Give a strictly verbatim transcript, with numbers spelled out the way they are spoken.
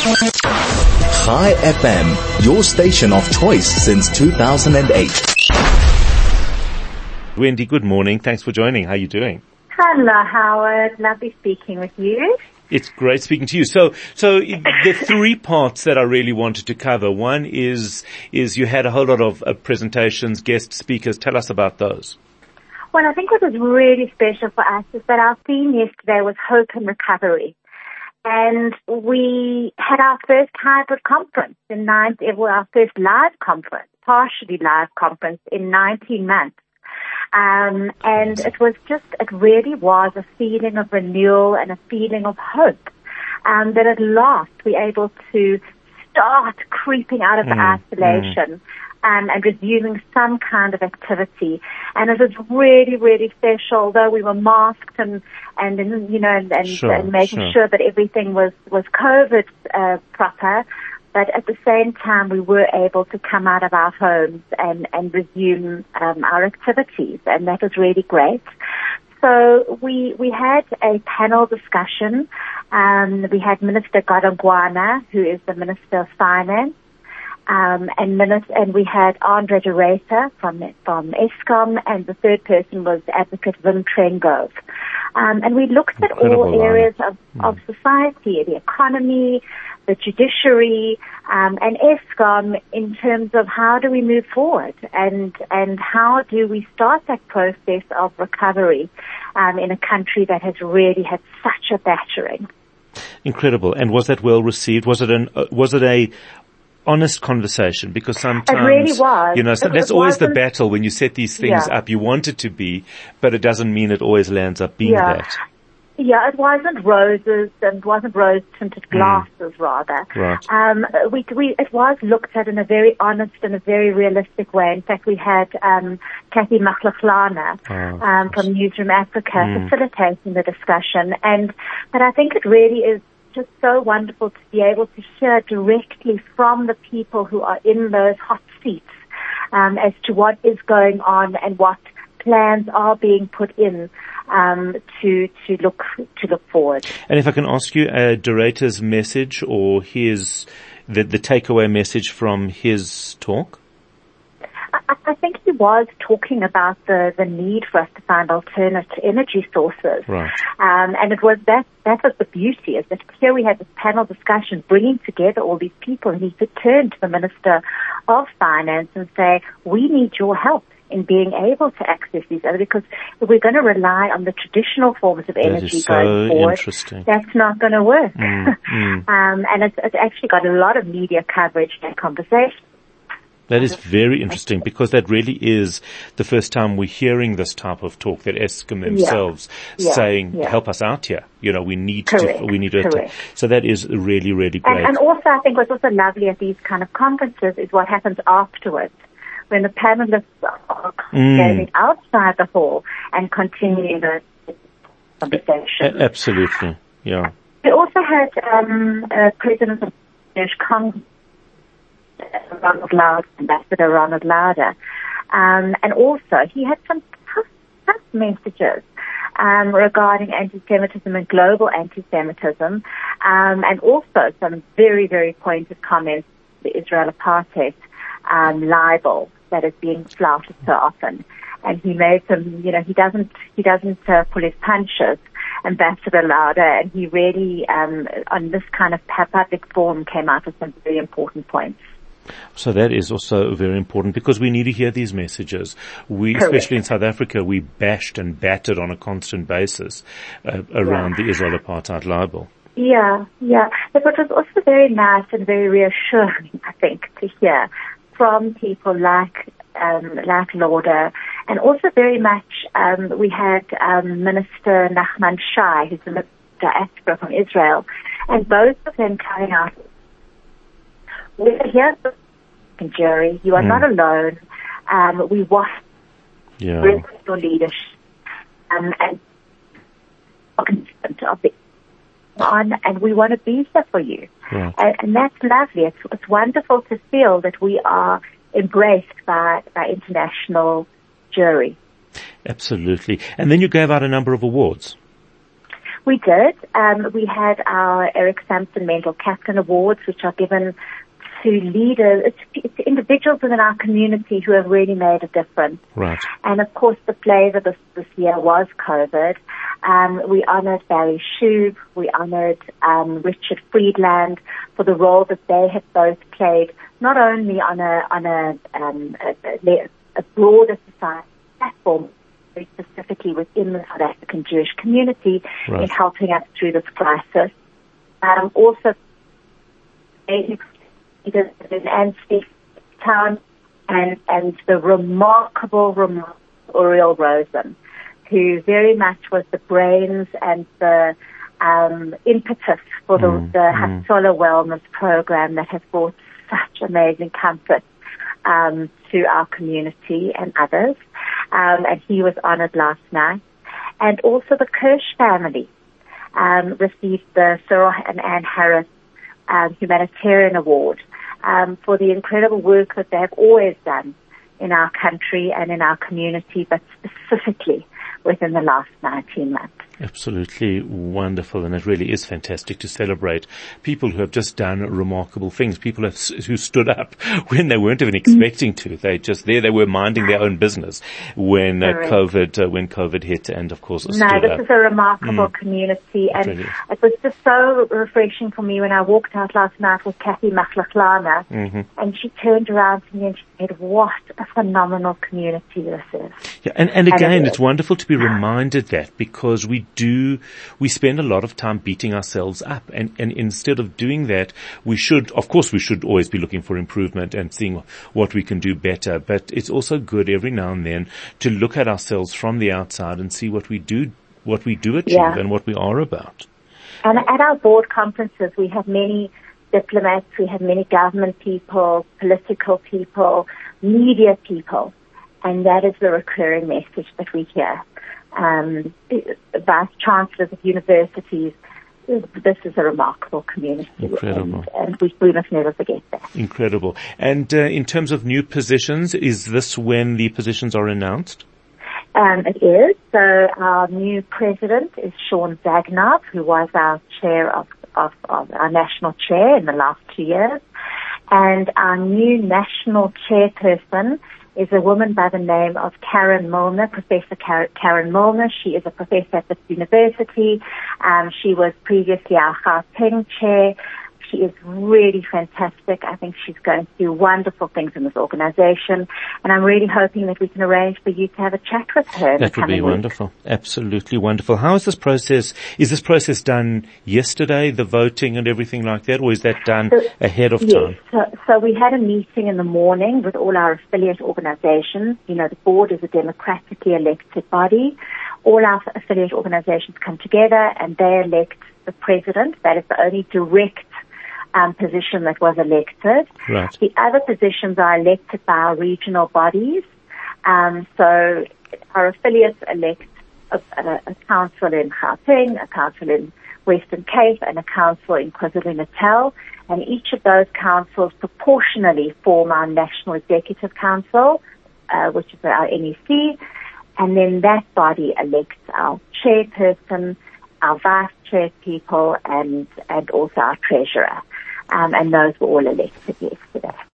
Chai F M, your station of choice since two thousand eight. Wendy, good morning. Thanks for joining. How are you doing? Hello, Howard. Lovely speaking with you. It's great speaking to you. So, so the three parts that I really wanted to cover. One is, is you had a whole lot of uh, presentations, guest speakers. Tell us about those. Well, I think what was really special for us is that our theme yesterday was hope and recovery. And we had our first hybrid conference in nine, well, our first live conference, partially live conference in nineteen months. Um, and it was just, it really was a feeling of renewal and a feeling of hope. Um, that at last we're able to start creeping out of the mm, isolation. Mm. Um, and resuming some kind of activity. And it was really, really special, although we were masked and, and, you know, and, and, sure, and making sure. sure that everything was, was COVID, uh, proper. But at the same time, we were able to come out of our homes and, and resume, um, our activities. And that was really great. So we, we had a panel discussion. Um, we had Minister Godongwana, who is the Minister of Finance. Um, and, and we had Andre de Ruyter from, from Eskom, and the third person was Advocate Wim Trengove. Um, and we looked at Incredible all areas of, mm. of society, the economy, the judiciary, um, and Eskom in terms of how do we move forward and, and how do we start that process of recovery, um, in a country that has really had such a battering. Incredible. And was that well received? Was it an, uh, was it a, honest conversation? Because sometimes, it really was. you know, so it, that's it always the wasn't... battle when you set these things yeah. up. You want it to be, but it doesn't mean it always lands up being yeah. that. Yeah, it wasn't roses and it wasn't rose-tinted glasses, mm. rather. Right. Um, we, we, it was looked at in a very honest and a very realistic way. In fact, we had um, Kathy Machlaflana oh, um, from Newsroom Africa mm. facilitating the discussion. And but I think it really is just so wonderful to be able to hear directly from the people who are in those hot seats um, as to what is going on and what plans are being put in um, to to look to look forward. And if I can ask you, uh, De Ruyter's message or his the, the takeaway message from his talk? I, I think he was talking about the, the need for us to find alternate energy sources. Right. Um, and it was that, that was the beauty, is that here we had this panel discussion bringing together all these people, and he could turn to the Minister of Finance and say, we need your help in being able to access these other, because if we're going to rely on the traditional forms of energy so going forward, that's not going to work. Mm, mm. um, and it's, it's actually got a lot of media coverage and conversation. That is very interesting, because that really is the first time we're hearing this type of talk, that Eskom themselves yeah. Yeah. saying, yeah. help us out here. You know, we need Correct. to, we need to, Correct. so that is really, really great. And, and also I think what's also lovely at these kind of conferences is what happens afterwards, when the panelists are going mm. outside the hall and continuing the conversation. A- absolutely, yeah. We also had um, uh, President of Congress, Ronald Lauder, Ambassador Ronald Lauder, um, and also he had some tough, tough messages um, regarding anti-Semitism and global anti-Semitism, um, and also some very, very pointed comments on the Israel apartheid um, libel that is being flouted so often. And he made some, you know, he doesn't, he doesn't uh, pull his punches, Ambassador Lauder, and he really, um, on this kind of public forum, came out with some very important points. So that is also very important, because we need to hear these messages. We, Correct. especially in South Africa, we bashed and battered on a constant basis uh, around yeah. the Israel apartheid libel. Yeah, yeah. But what was also very nice and very reassuring, I think, to hear from people like um, like Lauder, and also very much um, we had um, Minister Nachman Shai, who's the Minister of Diaspora from Israel, and both of them coming out. We're here, jury. You are mm. not alone. Um, we want yeah. your leadership um, and of the on, and we want to be here for you. Yeah. And, and that's lovely. It's, it's wonderful to feel that we are embraced by by international jury. Absolutely. And then you gave out a number of awards. We did. Um, we had our Eric Sampson Mental Captain Awards, which are given to leaders, it's, it's individuals within our community who have really made a difference. Right. And of course, the flavour this, this year was COVID. Um, we honoured Barry Shube, we honoured um, Richard Friedland for the role that they had both played, not only on a on a, um, a, a broader society platform, very specifically within the South African Jewish community, right, in helping us through this crisis. Um, also, and Steve Town and and the remarkable, remarkable Uriel Rosen, who very much was the brains and the um, impetus for the, mm, the mm. Hatsola Wellness Program that has brought such amazing comfort um, to our community and others. Um, and he was honored last night. And also the Kirsch family um, received the Cyril and Ann Harris um, Humanitarian Award um, for the incredible work that they have always done in our country and in our community, but specifically within the last nineteen months. Absolutely wonderful, and it really is fantastic to celebrate people who have just done remarkable things, people have, who stood up when they weren't even expecting to. They just, there they were minding their own business when uh, COVID, uh, when COVID hit, and of course stood No, this up. is a remarkable mm. community, and really it was just so refreshing for me when I walked out last night with Kathy Machlachlana, mm-hmm. and she turned around to me and she said, what a phenomenal community this is. Yeah, and, and again, and it it's wonderful to be reminded that, because we do, we spend a lot of time beating ourselves up, and, and instead of doing that, we should, of course we should always be looking for improvement and seeing what we can do better, but it's also good every now and then to look at ourselves from the outside and see what we do, what we do achieve yeah. and what we are about. And at our board conferences, we have many diplomats, we have many government people, political people, media people, and that is the recurring message that we hear. Um, vice chancellors of universities, this is a remarkable community. Incredible. And, and we, we must never forget that. Incredible. And uh, in terms of new positions, is this when the positions are announced? Um, it is. So our new president is Sean Zagnov, who was our chair of, of, of our national chair in the last two years. And our new national chairperson is a woman by the name of Karen Milner, Professor Karen Milner. She is a professor at this university. Um, she was previously our Gauteng chair. She is really fantastic. I think she's going to do wonderful things in this organization, and I'm really hoping that we can arrange for you to have a chat with her. That would be wonderful. Absolutely wonderful. How is this process? Is this process done yesterday, the voting and everything like that, or is that done so, ahead of yes, time? So, so we had a meeting in the morning with all our affiliate organizations. You know, the board is a democratically elected body. All our affiliate organizations come together and they elect the president. That is the only direct Um, position that was elected. Right. The other positions are elected by our regional bodies. Um, so our affiliates elect a, a, a council in Gauteng, a council in Western Cape, and a council in KwaZulu-Natal. And each of those councils proportionally form our National Executive Council, uh, which is our N E C. And then that body elects our chairperson, our vice chair people, and, and also our treasurer. Um, and those were all elected yesterday.